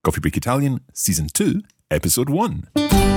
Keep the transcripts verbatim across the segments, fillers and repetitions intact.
Coffee Break Italian, Season two, Episode one.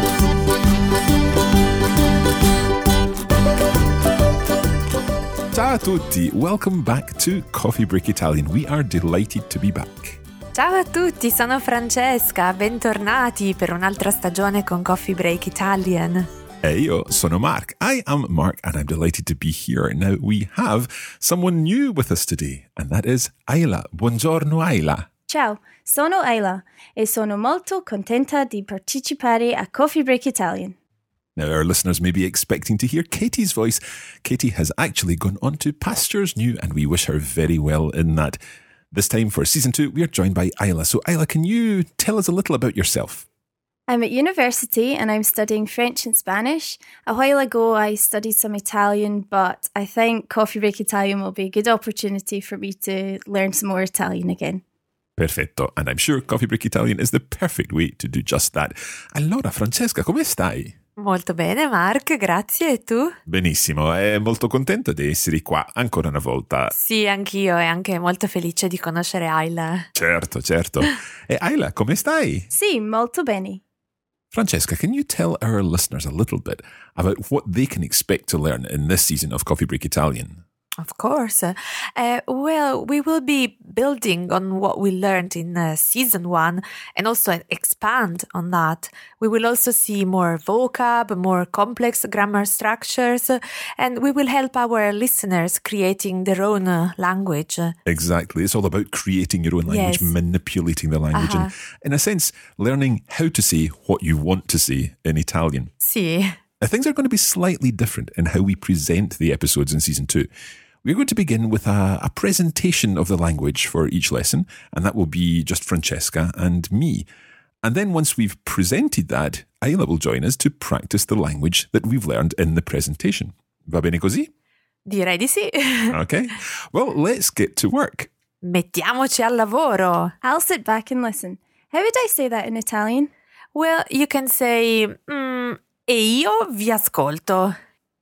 Ciao a tutti, welcome back to Coffee Break Italian. We are delighted to be back. Ciao a tutti, sono Francesca, bentornati per un'altra stagione con Coffee Break Italian. E io sono Mark. I am Mark and I'm delighted to be here. Now we have someone new with us today and that is Ayla. Buongiorno Ayla. Ciao, sono Ayla e sono molto contenta di partecipare a Coffee Break Italian. Now our listeners may be expecting to hear Katie's voice. Katie has actually gone on to pastures new and we wish her very well in that. This time for season two, we are joined by Ayla. So Ayla, can you tell us a little about yourself? I'm at university and I'm studying French and Spanish. A while ago, I studied some Italian, but I think Coffee Break Italian will be a good opportunity for me to learn some more Italian again. Perfetto. And I'm sure Coffee Break Italian is the perfect way to do just that. Allora, Francesca, come stai? Molto bene, Mark, grazie. E tu? Benissimo, è molto contento di essere qua ancora una volta. Sì, anch'io e anche molto felice di conoscere Ayla. Certo, certo. E Ayla, come stai? Sì, molto bene. Francesca, can you tell our listeners a little bit about what they can expect to learn in this season of Coffee Break Italian? Of course. Uh, well, we will be building on what we learned in uh, season one and also expand on that. We will also see more vocab, more complex grammar structures, and we will help our listeners creating their own uh, language. Exactly. It's all about creating your own language, Yes. manipulating the language, Uh-huh. and in a sense, learning how to say what you want to say in Italian. Sì. Now, things are going to be slightly different in how we present the episodes in season two. We're going to begin with a, a presentation of the language for each lesson, and that will be just Francesca and me. And then once we've presented that, Ayla will join us to practice the language that we've learned in the presentation. Va bene così? Direi di sì. Okay. Well, let's get to work. Mettiamoci al lavoro. I'll sit back and listen. How would I say that in Italian? Well, you can say, mm, e io vi ascolto.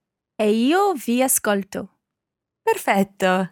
E io vi ascolto. Perfetto.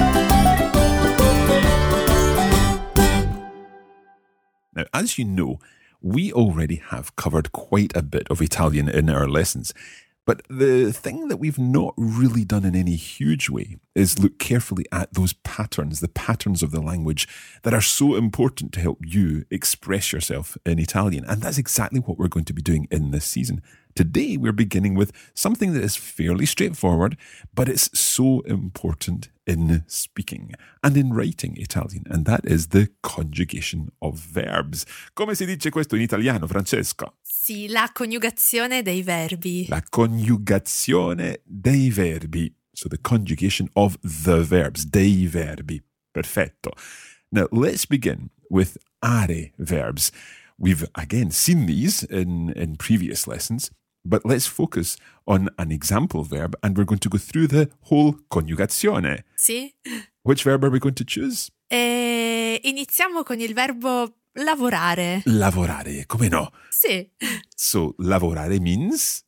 Now, as you know, we already have covered quite a bit of Italian in our lessons. But the thing that we've not really done in any huge way is look carefully at those patterns, the patterns of the language that are so important to help you express yourself in Italian. And that's exactly what we're going to be doing in this season. Today, we're beginning with something that is fairly straightforward, but it's so important in speaking and in writing Italian, and that is the conjugation of verbs. Come si dice questo in italiano, Francesca? Sì, la coniugazione dei verbi. La coniugazione dei verbi. So the conjugation of the verbs, dei verbi. Perfetto. Now, let's begin with are verbs. We've, again, seen these in, in previous lessons, but let's focus on an example verb and we're going to go through the whole coniugazione. Sì. Which verb are we going to choose? E iniziamo con il verbo lavorare. Lavorare, come no? Sì. So, lavorare means?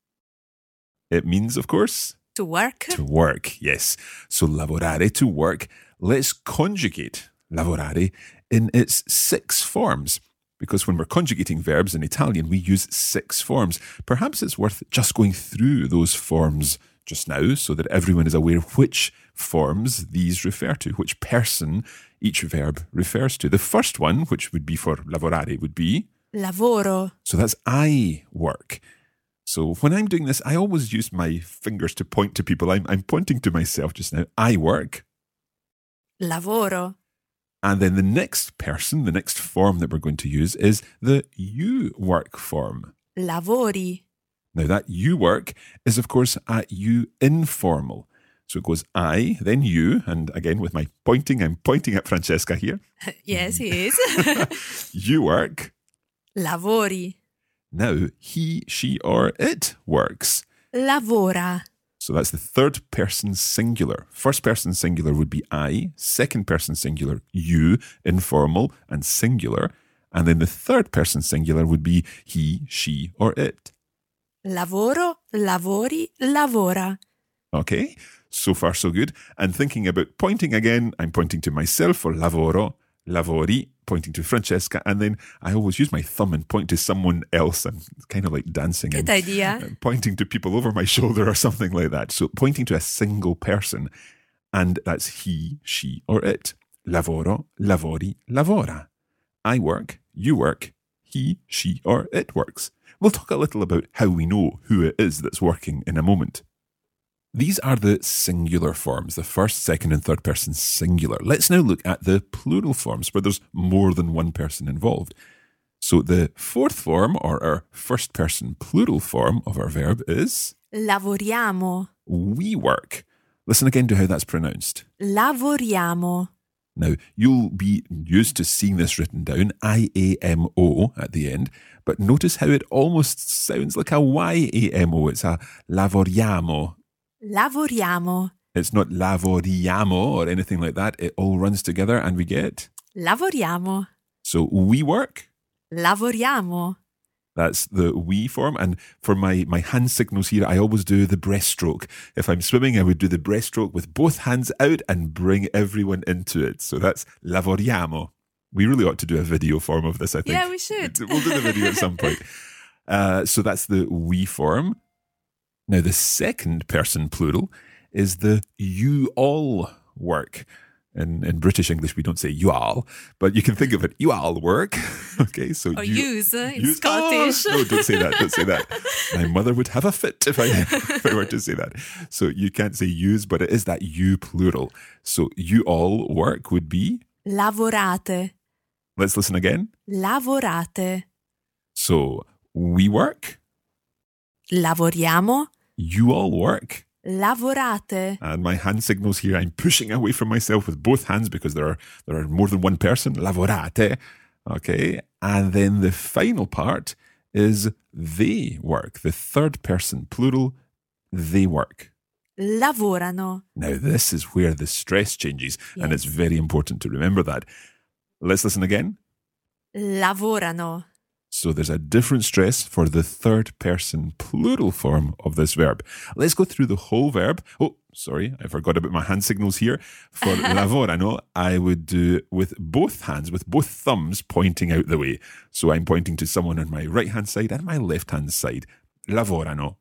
It means, of course, To work. to work, yes. So, lavorare, to work. Let's conjugate lavorare in its six forms. Because when we're conjugating verbs in Italian, we use six forms. Perhaps it's worth just going through those forms just now so that everyone is aware which forms these refer to, which person each verb refers to. The first one, which would be for lavorare, would be? Lavoro. So that's I work. So when I'm doing this, I always use my fingers to point to people. I'm, I'm pointing to myself just now. I work. Lavoro. And then the next person, the next form that we're going to use is the you work form. Lavori. Now that you work is, of course, a you informal. So it goes I, then you, and again with my pointing, I'm pointing at Francesca here. Yes, he is. You work. Lavori. Now he, she, or it works. Lavora. So that's the third person singular. First person singular would be I. Second person singular, you, informal and singular. And then the third person singular would be he, she, or it. Lavoro, lavori, lavora. Okay, so far so good. And thinking about pointing again, I'm pointing to myself for lavoro. lavori, pointing to Francesca, and then I always use my thumb and point to someone else. I'm kind of like dancing Good and idea. pointing to people over my shoulder or something like that. So pointing to a single person, and that's he, she, or it. Lavoro, lavori, lavora. I work, you work, he, she, or it works. We'll talk a little about how we know who it is that's working in a moment. These are the singular forms, the first, second, and third person singular. Let's now look at the plural forms where there's more than one person involved. So the fourth form, or our first person plural form of our verb is Lavoriamo. we work. Listen again to how that's pronounced. Lavoriamo. Now, you'll be used to seeing this written down, I A M O at the end, but notice how it almost sounds like a Y A M O. It's a lavoriamo. Lavoriamo. It's not lavoriamo or anything like that. It all runs together and we get... Lavoriamo. So we work. Lavoriamo. That's the we form. And for my, my hand signals here, I always do the breaststroke. If I'm swimming, I would do the breaststroke with both hands out and bring everyone into it. So that's lavoriamo. We really ought to do a video form of this, I think. Yeah, we should. We'll do the video at some point. Uh, so that's the we form. Now, the second person plural is the you all work. In, in British English, we don't say you all, but you can think of it, you all work. Okay, so Or you, use uh, in use- Scottish. Oh, no, don't say that, don't say that. My mother would have a fit if I, if I were to say that. So you can't say use, but it is that you plural. So you all work would be, Lavorate. let's listen again. Lavorate. So we work, Lavoriamo. you all work. Lavorate. And my hand signals here, I'm pushing away from myself with both hands because there are there are more than one person. Lavorate. Okay. And then the final part is they work. The third person plural, they work. Lavorano. Now, this is where the stress changes, and it's Yes. very important to remember that. Let's listen again. Lavorano. So there's a different stress for the third person plural form of this verb. Let's go through the whole verb. Oh, sorry, I forgot about my hand signals here. For lavorano, I would do with both hands, with both thumbs pointing out the way. So I'm pointing to someone on my right hand side and my left hand side. Lavorano.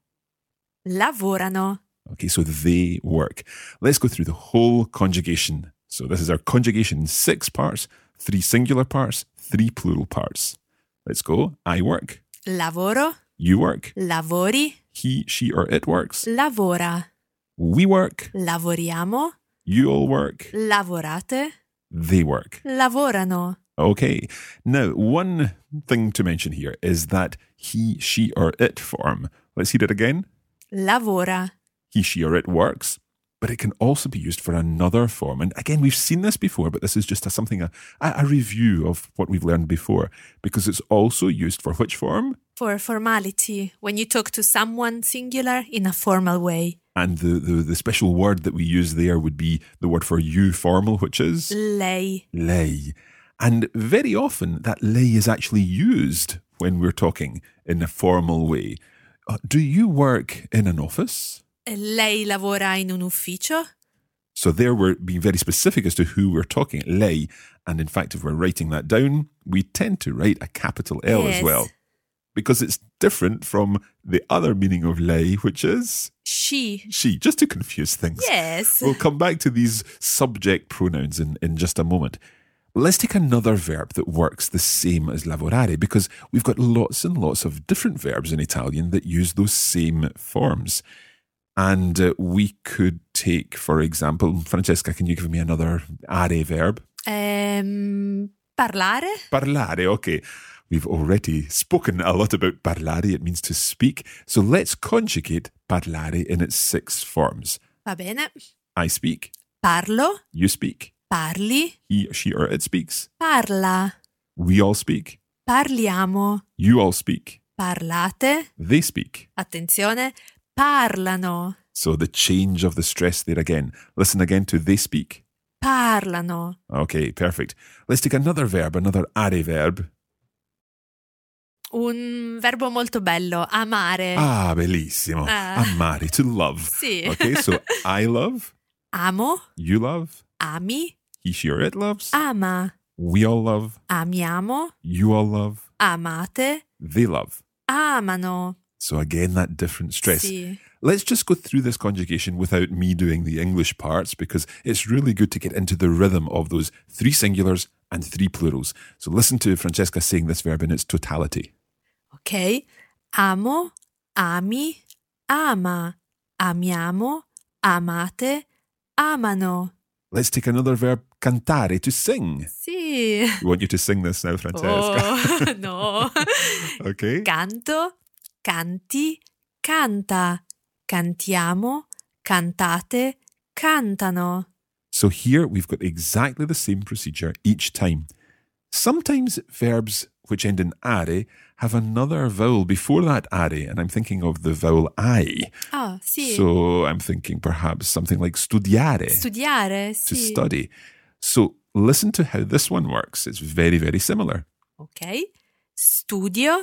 Lavorano. Okay, so they work. Let's go through the whole conjugation. So this is our conjugation in six parts, three singular parts, three plural parts. Let's go. I work. Lavoro. You work. Lavori. He, she, or it works. Lavora. We work. Lavoriamo. You all work. Lavorate. They work. Lavorano. Okay. Now, one thing to mention here is that he, she, or it form. Let's hear it again. Lavora. He, she, or it works. But it can also be used for another form. And again, we've seen this before, but this is just a, something, a, a review of what we've learned before, because it's also used for which form? For formality, when you talk to someone singular in a formal way. And the, the, the special word that we use there would be the word for you formal, which is? Lei. Lei. And very often that lei is actually used when we're talking in a formal way. Uh, do you work in an office? Lei lavora in un ufficio? So there we're being very specific as to who we're talking, lei. And in fact, if we're writing that down, we tend to write a capital L Yes. as well. Because it's different from the other meaning of lei, which is She. she, just to confuse things. Yes. We'll come back to these subject pronouns in, in just a moment. Let's take another verb that works the same as lavorare, because we've got lots and lots of different verbs in Italian that use those same forms. And uh, we could take, for example, Francesca, can you give me another are verb? Ehm, parlare? Parlare, okay. We've already spoken a lot about parlare. It means to speak. So let's conjugate parlare in its six forms. Va bene. I speak. Parlo. You speak. Parli. He, she, or it speaks. Parla. We all speak. Parliamo. You all speak. Parlate. They speak. Attenzione. Parlano. So the change of the stress there again. Listen again to they speak. Parlano. Okay, perfect. Let's take another verb, another are verb. Un verbo molto bello. Amare. Ah, bellissimo. Ah. Amare, to love. Sì. Okay, so I love. Amo. You love. Ami. He, she, or it loves. Ama. We all love. Amiamo. You all love. Amate. They love. Amano. So again, that different stress. Sì. Let's just go through this conjugation without me doing the English parts because it's really good to get into the rhythm of those three singulars and three plurals. So listen to Francesca saying this verb in its totality. Ok. Amo, ami, ama. Amiamo, amate, amano. Let's take another verb, cantare, to sing. Sì. We want you to sing this now, Francesca. Oh, no. Okay. Canto, canti, canta. Cantiamo, cantate, cantano. So here we've got exactly the same procedure each time. Sometimes verbs which end in are have another vowel before that are, and I'm thinking of the vowel I. Oh, sì. So I'm thinking perhaps something like studiare, Studiare, to sì. study. So listen to how this one works. It's very, very similar. Ok. Studio,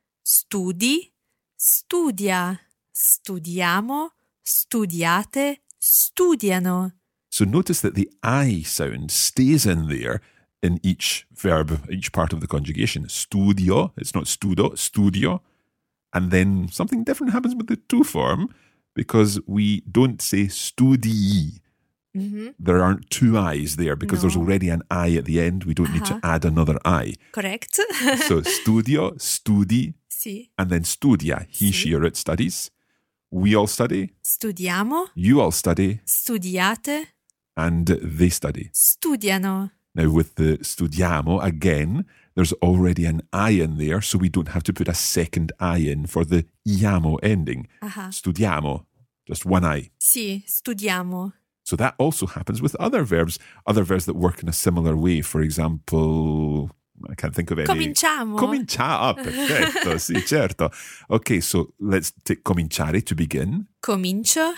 studi, studia. Studiamo, studiate, studiano. So notice that the I sound stays in there in each verb, each part of the conjugation. Studio, it's not studo, studio. And then something different happens with the to form because we don't say studii. Mm-hmm. There aren't two I's there because No. there's already an I at the end. We don't need Uh-huh. to add another I. Correct? So studio, studi, Sì. and then studia. He, Sì. she, or it studies. We all study. Studiamo, You all study. studiate, And they study. studiano. Now with the studiamo, again, there's already an I in there, so we don't have to put a second I in for the iamo ending. Uh-huh. Studiamo, just one I. Sì, studiamo. So that also happens with other verbs, other verbs that work in a similar way. For example, I can't think of any. Cominciamo. Cominciare, perfetto, sì, certo. Okay, so let's take cominciare to begin. Comincio,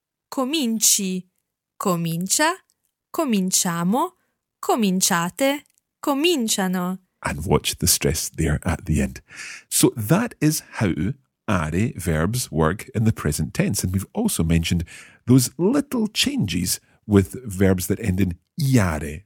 cominci, comincia, cominciamo, cominciate, cominciano. And watch the stress there at the end. So that is how are verbs work in the present tense. And we've also mentioned those little changes with verbs that end in iare.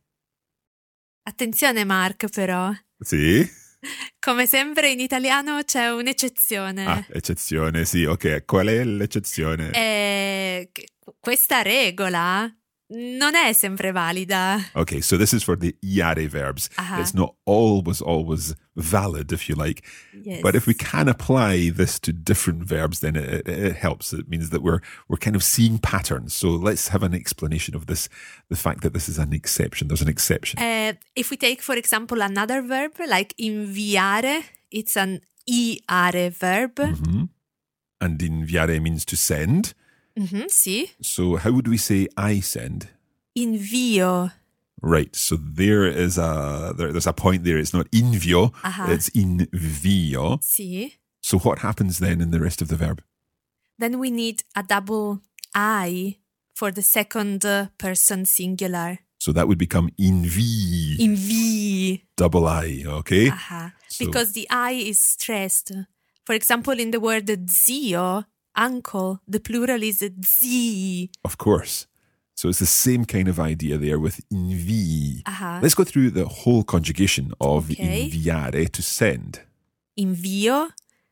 Attenzione Mark però, Sì? come sempre in italiano c'è un'eccezione. Ah, eccezione, sì, ok. Qual è l'eccezione? E questa regola non è sempre valida. Okay, so this is for the iare verbs. Uh-huh. It's not always, always valid, if you like. Yes. But if we can apply this to different verbs, then it, it, it helps. It means that we're we're kind of seeing patterns. So let's have an explanation of this, the fact that this is an exception. There's an exception. Uh, if we take, for example, another verb like inviare, it's an iare verb. Mhm. And inviare means to send. Mhm, sì. So how would we say I send? Invio. Right. So there is a there, there's a point there. It's not invio, Uh-huh. it's invio. Sì. So what happens then in the rest of the verb? Then we need a double I for the second uh, person singular. So that would become invi, Invi. double I, okay? Uh-huh. So- Because the I is stressed. For example, in the word zio, uncle, the plural is zii. Of course. So it's the same kind of idea there with invi. Uh-huh. Let's go through the whole conjugation of Okay. inviare, to send. Invio,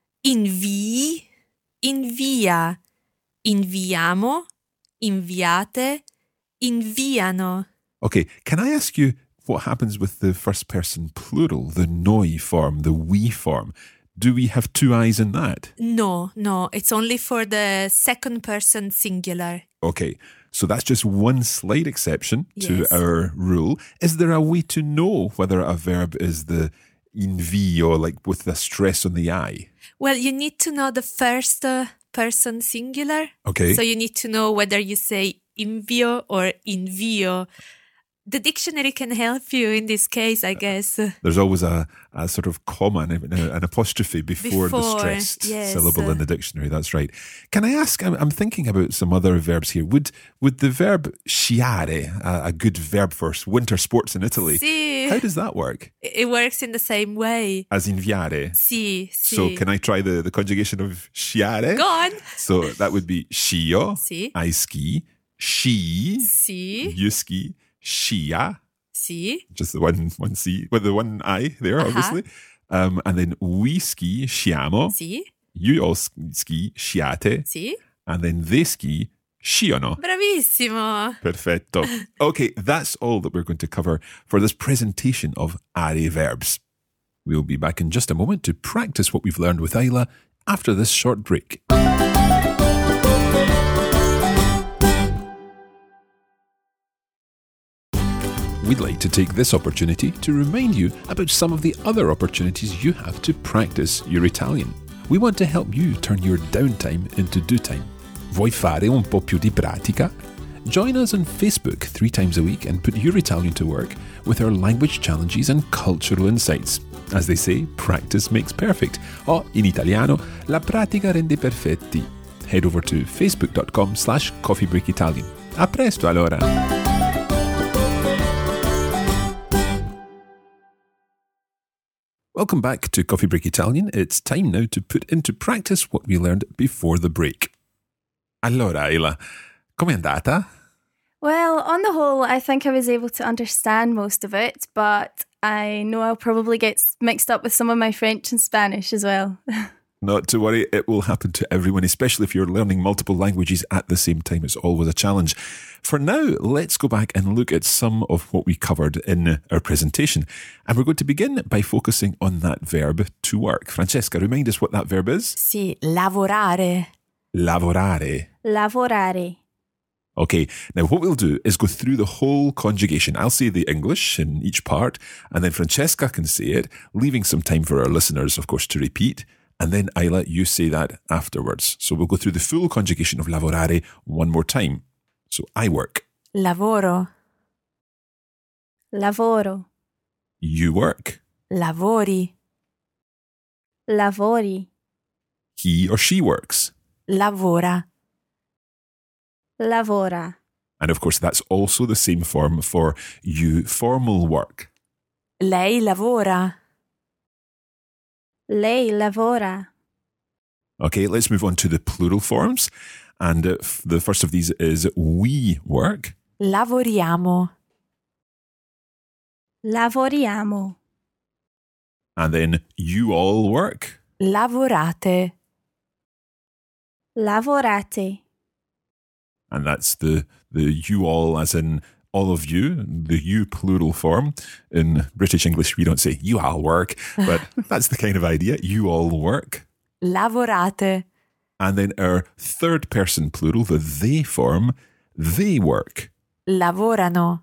invii, invia, inviamo, inviate, inviano. Okay, can I ask you what happens with the first person plural, the noi form, the we form? Do we have two I's in that? No, no, it's only for the second person singular. Okay, so that's just one slight exception to Yes. our rule. Is there a way to know whether a verb is the invi or like with the stress on the I? Well, you need to know the first uh, person singular. Okay. So you need to know whether you say invio or invio. The dictionary can help you in this case, I guess. There's always a, a sort of comma, an, an apostrophe before, the Before, stressed yes. syllable in the dictionary. That's right. Can I ask, I'm, I'm thinking about some other verbs here. Would would the verb sciare, a, a good verb for winter sports in Italy, Sì. how does that work? It works in the same way. As inviare. Sì, sì. So can I try the, the conjugation of sciare? Go on. So that would be scio, Sì. I ski, sci, Sì, you ski, scia, Sì. Just the one one C, with the one I there, Uh-huh. obviously. Um, and then we ski, sciamo. Sì. You all ski, sciate. Sì. And then they ski, sciono. Bravissimo. Perfetto. Okay, that's all that we're going to cover for this presentation of are verbs. We'll be back in just a moment to practice what we've learned with Ayla after this short break. We'd like to take this opportunity to remind you about some of the other opportunities you have to practice your Italian. We want to help you turn your downtime into do time. Vuoi fare un po' più di pratica? Join us on Facebook three times a week and put your Italian to work with our language challenges and cultural insights. As they say, practice makes perfect. O, in italiano, la pratica rende perfetti. Head over to facebook.com slash coffeebreakitalian. A presto allora! Welcome back to Coffee Break Italian. It's time now to put into practice what we learned before the break. Allora, Ayla, com'è andata? Well, on the whole, I think I was able to understand most of it, but I know I'll probably get mixed up with some of my French and Spanish as well. Not to worry, it will happen to everyone, especially if you're learning multiple languages at the same time. It's always a challenge. For now, let's go back and look at some of what we covered in our presentation. And we're going to begin by focusing on that verb to work. Francesca, remind us what that verb is. Sì, lavorare. Lavorare. Lavorare. Okay, now what we'll do is go through the whole conjugation. I'll say the English in each part, and then Francesca can say it, leaving some time for our listeners, of course, to repeat. And then, Ayla, you say that afterwards. So we'll go through the full conjugation of lavorare one more time. So I work. Lavoro. Lavoro. You work. Lavori. Lavori. He or she works. Lavora. Lavora. And of course, that's also the same form for you formal work. Lei lavora. Lei lavora. Okay, let's move on to the plural forms. And uh, f- the first of these is we work. Lavoriamo. Lavoriamo. And then you all work. Lavorate. Lavorate. And that's the, the you all as in all of you, the you plural form. In British English, we don't say you all work, but that's the kind of idea. You all work. Lavorate. And then our third person plural, the they form, they work. Lavorano.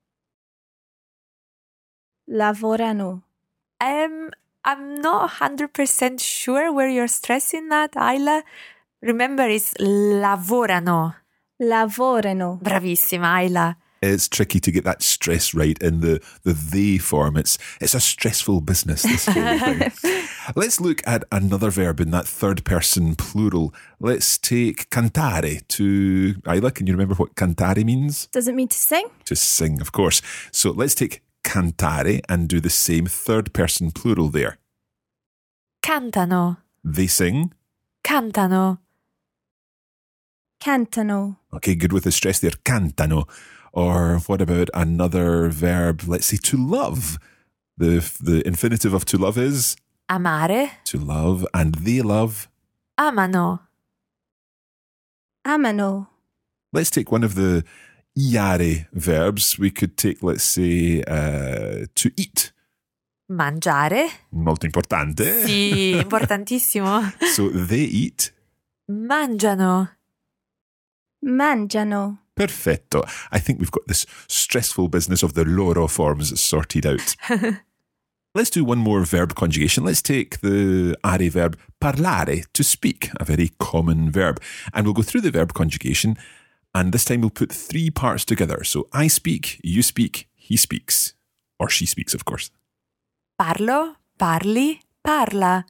Lavorano. Um, I'm not one hundred percent sure where you're stressing that, Ayla. Remember, it's lavorano. Lavorano. Bravissima, Ayla. It's tricky to get that stress right in the, the they form. It's it's a stressful business, this whole thing. Let's look at another verb in that third person plural. Let's take cantare to... Ayla, can you remember what cantare means? Does it mean to sing? To sing, of course. So let's take cantare and do the same third person plural there. Cantano. They sing. Cantano. Cantano. Okay, good with the stress there. Cantano. Or what about another verb? Let's say to love. The the infinitive of to love is? Amare. To love. And they love? Amano. Amano. Let's take one of the iare verbs. We could take, let's say, uh, to eat. Mangiare. Molto importante. Sì, importantissimo. So they eat. Mangiano. Mangiano. Perfetto. I think we've got this stressful business of the loro forms sorted out. Let's do one more verb conjugation. Let's take the are verb parlare, to speak, a very common verb. And we'll go through the verb conjugation, and this time we'll put three parts together. So I speak, you speak, he speaks, or she speaks, of course. Parlo, parli, parla.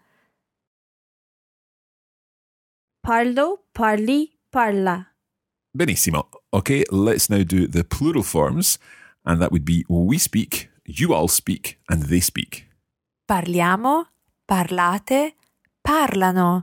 Parlo, parli, parla. Benissimo. Okay, let's now do the plural forms, and that would be we speak, you all speak, and they speak. Parliamo, parlate, parlano.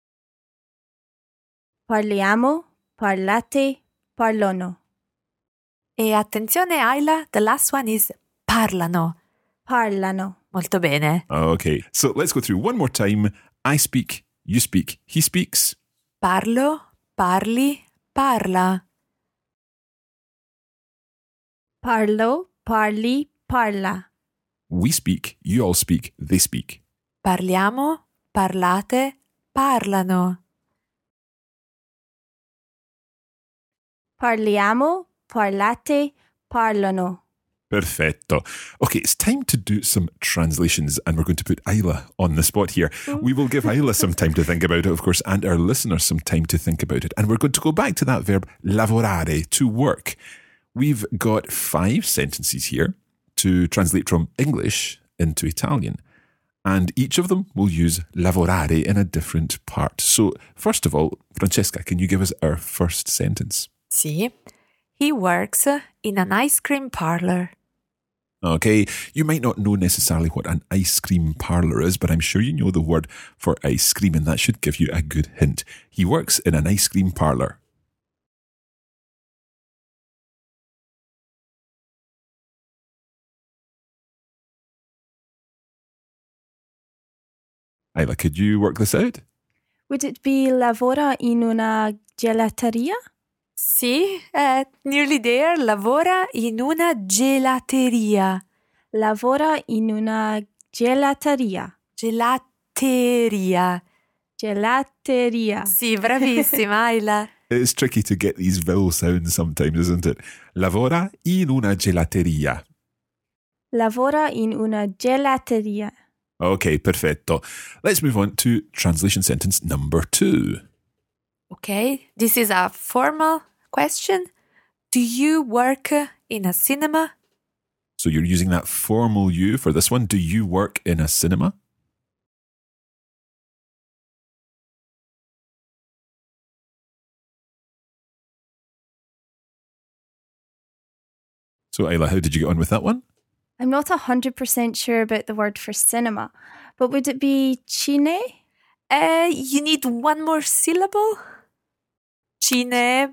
Parliamo, parlate, parlano. E attenzione, Ayla, the last one is parlano. Parlano. Molto bene. Okay, so let's go through one more time. I speak, you speak, he speaks. Parlo, parli, parla. Parlo, parli, parla. We speak, you all speak, they speak. Parliamo, parlate, parlano. Parliamo, parlate, parlano. Perfetto. Okay, it's time to do some translations, and we're going to put Ayla on the spot here. We will give Ayla some time to think about it, of course, and our listeners some time to think about it. And we're going to go back to that verb lavorare, to work. We've got five sentences here to translate from English into Italian. And each of them will use lavorare in a different part. So, first of all, Francesca, can you give us our first sentence? Sì. He works in an ice cream parlor. Okay, you might not know necessarily what an ice cream parlour is, but I'm sure you know the word for ice cream, and that should give you a good hint. He works in an ice cream parlour. Ayla, could you work this out? Would it be lavora in una gelateria? Sì, è nearly there. Lavora in una gelateria. Lavora in una gelateria. Gelateria. Gelateria. Sì, bravissima, Ayla. It's tricky to get these vowel sounds sometimes, isn't it? Lavora in una gelateria. Lavora in una gelateria. Okay, perfetto. Let's move on to translation sentence number two. Okay, this is a formal question. Do you work in a cinema? So you're using that formal you for this one. Do you work in a cinema? So Ayla, how did you get on with that one? I'm not one hundred percent sure about the word for cinema, but would it be cine? Uh, you need one more syllable? Cinema.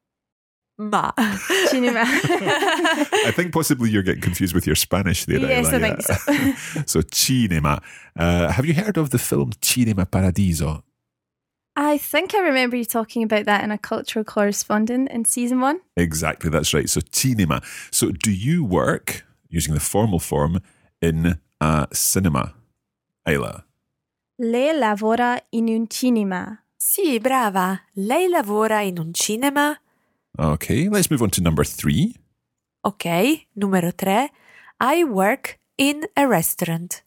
Cinema. I think possibly you're getting confused with your Spanish there. Yes, Ayla, I think yeah. so. So cinema. Uh, have you heard of the film Cinema Paradiso? I think I remember you talking about that in a cultural correspondent in season one. Exactly, that's right. So cinema. So do you work, using the formal form, in a cinema? Ayla. Lei lavora in un cinema. Sì, brava. Lei lavora in un cinema? Okay, let's move on to number three. Ok, numero tre. I work in a restaurant.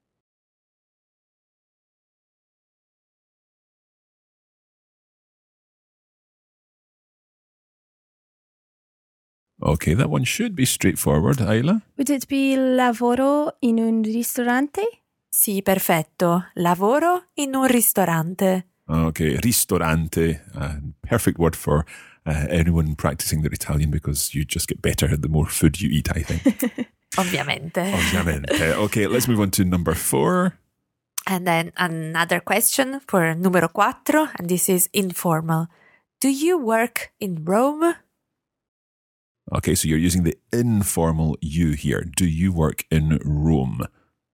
Okay, that one should be straightforward, Ayla. Would it be lavoro in un ristorante? Sì, perfetto. Lavoro in un ristorante. Okay, ristorante, uh, perfect word for uh, anyone practicing their Italian, because you just get better the more food you eat, I think. Ovviamente. Ovviamente. Okay, let's move on to number four. And then another question for numero quattro, and this is informal. Do you work in Rome? Okay, so you're using the informal you here. Do you work in Rome?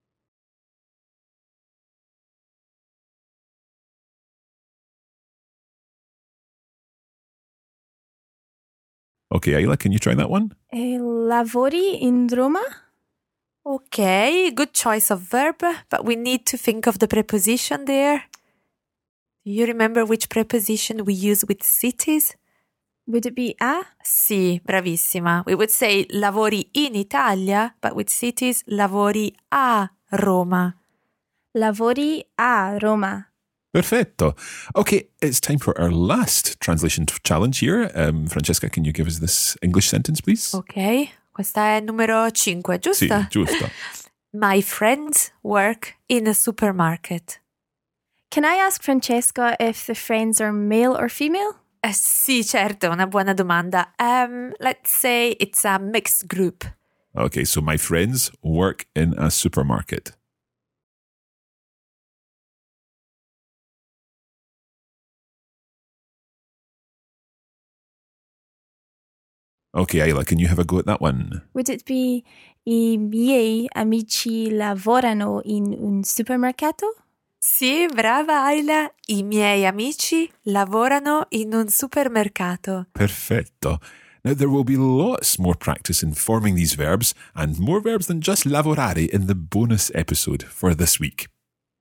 Okay, Ayla, can you try that one? Eh, lavori in Roma? Okay, good choice of verb, but we need to think of the preposition there. Do you remember which preposition we use with cities? Would it be a? Sì, bravissima. We would say lavori in Italia, but with cities, lavori a Roma. Lavori a Roma. Perfetto. Okay, it's time for our last translation t- challenge here. Um, Francesca, can you give us this English sentence, please? Ok, questa è numero cinque, giusto? Sì, giusto. My friends work in a supermarket. Can I ask Francesca if the friends are male or female? Eh, sì, certo, una buona domanda. Um, let's say it's a mixed group. Okay, so my friends work in a supermarket. Okay, Ayla, can you have a go at that one? Would it be I miei amici lavorano in un supermercato? Sì, brava Ayla. I miei amici lavorano in un supermercato. Perfetto. Now, there will be lots more practice in forming these verbs and more verbs than just lavorare in the bonus episode for this week.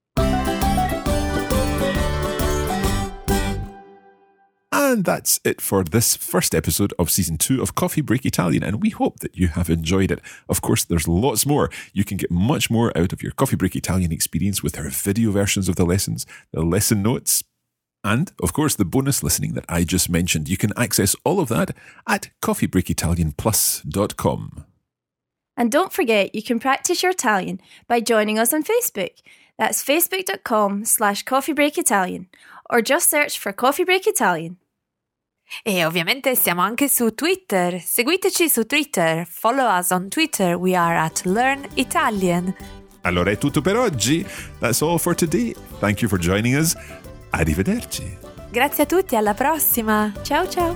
And that's it for this first episode of Season two of Coffee Break Italian, and we hope that you have enjoyed it. Of course, there's lots more. You can get much more out of your Coffee Break Italian experience with our video versions of the lessons, the lesson notes, and, of course, the bonus listening that I just mentioned. You can access all of that at coffee break italian plus dot com. And don't forget, you can practice your Italian by joining us on Facebook. That's facebook.com slash coffeebreakitalian, or just search for Coffee Break Italian. E ovviamente siamo anche su Twitter. Seguiteci su Twitter. Follow us on Twitter. We are at Learn Italian. Allora è tutto per oggi. That's all for today. Thank you for joining us. Arrivederci. Grazie a tutti, alla prossima. Ciao ciao.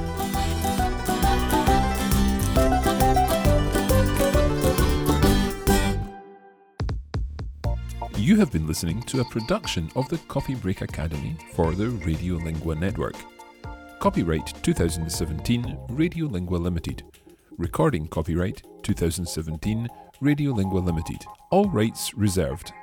You have been listening to a production of the Coffee Break Academy for the Radiolingua Network. Copyright twenty seventeen Radiolingua Limited. Recording copyright twenty seventeen Radiolingua Limited. All rights reserved.